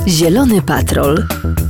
Zielony Patrol.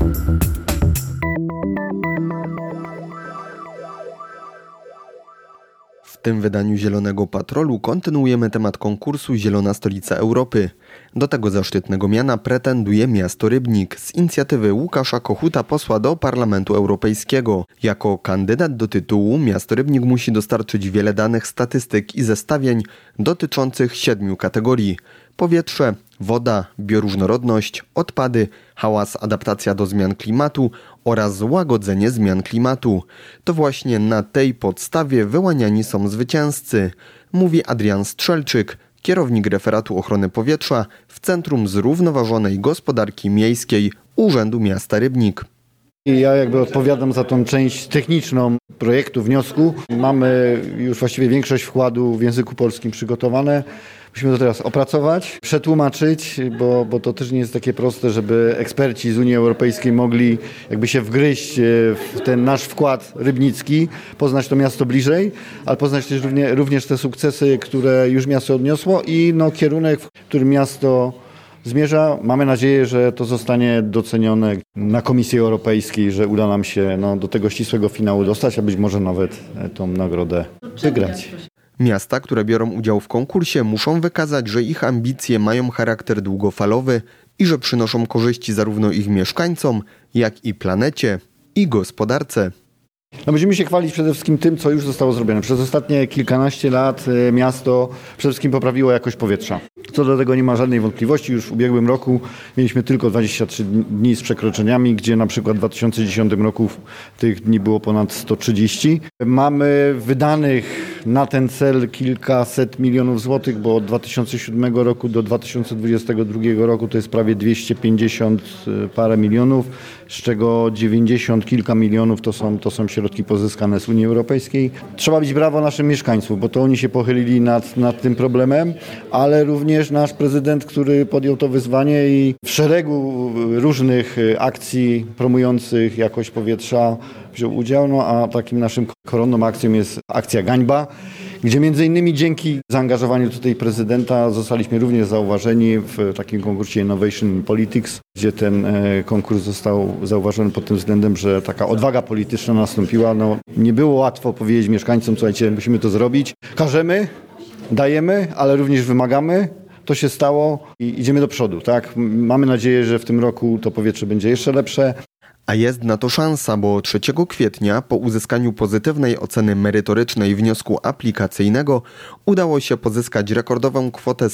W tym wydaniu Zielonego Patrolu kontynuujemy temat konkursu Zielona Stolica Europy. Do tego zaszczytnego miana pretenduje miasto Rybnik z inicjatywy Łukasza Kochuta, posła do Parlamentu Europejskiego. Jako kandydat do tytułu miasto Rybnik musi dostarczyć wiele danych, statystyk i zestawień dotyczących 7 kategorii: powietrze, woda, bioróżnorodność, odpady, hałas, adaptacja do zmian klimatu oraz łagodzenie zmian klimatu. To właśnie na tej podstawie wyłaniani są zwycięzcy, mówi Adrian Strzelczyk, kierownik referatu ochrony powietrza w Centrum Zrównoważonej Gospodarki Miejskiej Urzędu Miasta Rybnik. Ja odpowiadam za tą część techniczną projektu, wniosku. Mamy już właściwie większość wkładu w języku polskim przygotowane. Musimy to teraz opracować, przetłumaczyć, bo to też nie jest takie proste, żeby eksperci z Unii Europejskiej mogli się wgryźć w ten nasz wkład rybnicki, poznać to miasto bliżej, ale poznać też również te sukcesy, które już miasto odniosło i kierunek, w którym miasto zmierza. Mamy nadzieję, że to zostanie docenione na Komisji Europejskiej, że uda nam się do tego ścisłego finału dostać, a być może nawet tą nagrodę wygrać. Miasta, które biorą udział w konkursie, muszą wykazać, że ich ambicje mają charakter długofalowy i że przynoszą korzyści zarówno ich mieszkańcom, jak i planecie i gospodarce. Będziemy się chwalić przede wszystkim tym, co już zostało zrobione. Przez ostatnie kilkanaście lat miasto przede wszystkim poprawiło jakość powietrza. Co do tego nie ma żadnej wątpliwości. Już w ubiegłym roku mieliśmy tylko 23 dni z przekroczeniami, gdzie na przykład w 2010 roku tych dni było ponad 130. Mamy wydanych na ten cel kilkaset milionów złotych, bo od 2007 roku do 2022 roku to jest prawie 250 parę milionów, z czego 90 kilka milionów to są środki pozyskane z Unii Europejskiej. Trzeba bić brawo naszym mieszkańcom, bo to oni się pochylili nad tym problemem, ale również nasz prezydent, który podjął to wyzwanie i w szeregu różnych akcji promujących jakość powietrza wziął udział, a takim naszym koronną akcją jest akcja Gańba, gdzie między innymi dzięki zaangażowaniu tutaj prezydenta zostaliśmy również zauważeni w takim konkursie Innovation in Politics, gdzie ten konkurs został zauważony pod tym względem, że taka odwaga polityczna nastąpiła. Nie było łatwo powiedzieć mieszkańcom: słuchajcie, musimy to zrobić. Każemy, dajemy, ale również wymagamy. To się stało i idziemy do przodu, tak? Mamy nadzieję, że w tym roku to powietrze będzie jeszcze lepsze. A jest na to szansa, bo 3 kwietnia po uzyskaniu pozytywnej oceny merytorycznej wniosku aplikacyjnego udało się pozyskać rekordową kwotę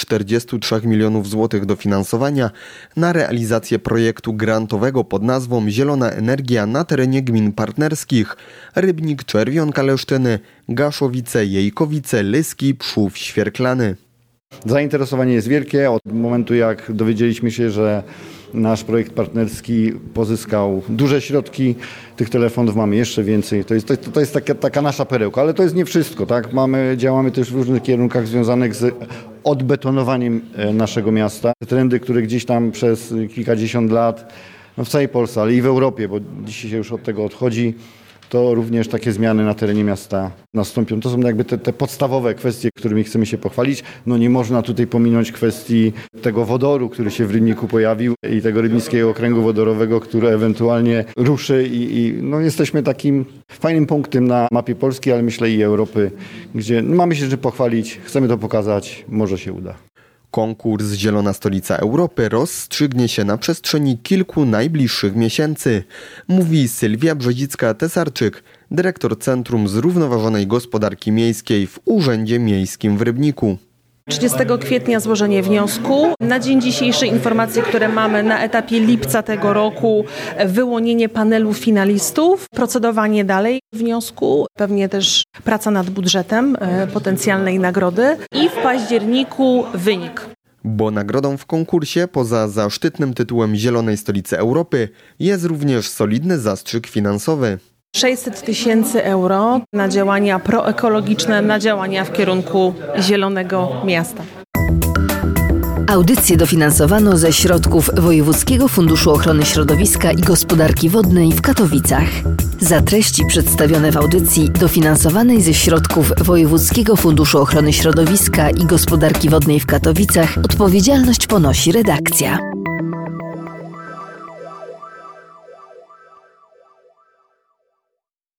143 milionów złotych dofinansowania na realizację projektu grantowego pod nazwą Zielona Energia na terenie gmin partnerskich: Rybnik, Czerwionka Leszczyny, Gaszowice, Jejkowice, Lyski, Przów, Świerklany. Zainteresowanie jest wielkie. Od momentu, jak dowiedzieliśmy się, że nasz projekt partnerski pozyskał duże środki, tych telefonów mamy jeszcze więcej. To jest taka nasza perełka, ale to jest nie wszystko, tak? Działamy też w różnych kierunkach związanych z odbetonowaniem naszego miasta. Trendy, które gdzieś tam przez kilkadziesiąt lat w całej Polsce, ale i w Europie, bo dzisiaj się już od tego odchodzi, to również takie zmiany na terenie miasta nastąpią. To są te podstawowe kwestie, którymi chcemy się pochwalić. Nie można tutaj pominąć kwestii tego wodoru, który się w Rybniku pojawił i tego rybnickiego okręgu wodorowego, który ewentualnie ruszy i jesteśmy takim fajnym punktem na mapie Polski, ale myślę i Europy, gdzie mamy się czym pochwalić, chcemy to pokazać, może się uda. Konkurs Zielona Stolica Europy rozstrzygnie się na przestrzeni kilku najbliższych miesięcy, mówi Sylwia Brzezicka-Tesarczyk, dyrektor Centrum Zrównoważonej Gospodarki Miejskiej w Urzędzie Miejskim w Rybniku. 30 kwietnia złożenie wniosku. Na dzień dzisiejszy informacje, które mamy na etapie lipca tego roku, wyłonienie panelu finalistów, procedowanie dalej wniosku, pewnie też praca nad budżetem potencjalnej nagrody i w październiku wynik. Bo nagrodą w konkursie, poza zaszczytnym tytułem Zielonej Stolicy Europy, jest również solidny zastrzyk finansowy. 600 000 euro na działania proekologiczne, na działania w kierunku zielonego miasta. Audycję dofinansowano ze środków Wojewódzkiego Funduszu Ochrony Środowiska i Gospodarki Wodnej w Katowicach. Za treści przedstawione w audycji dofinansowanej ze środków Wojewódzkiego Funduszu Ochrony Środowiska i Gospodarki Wodnej w Katowicach odpowiedzialność ponosi redakcja.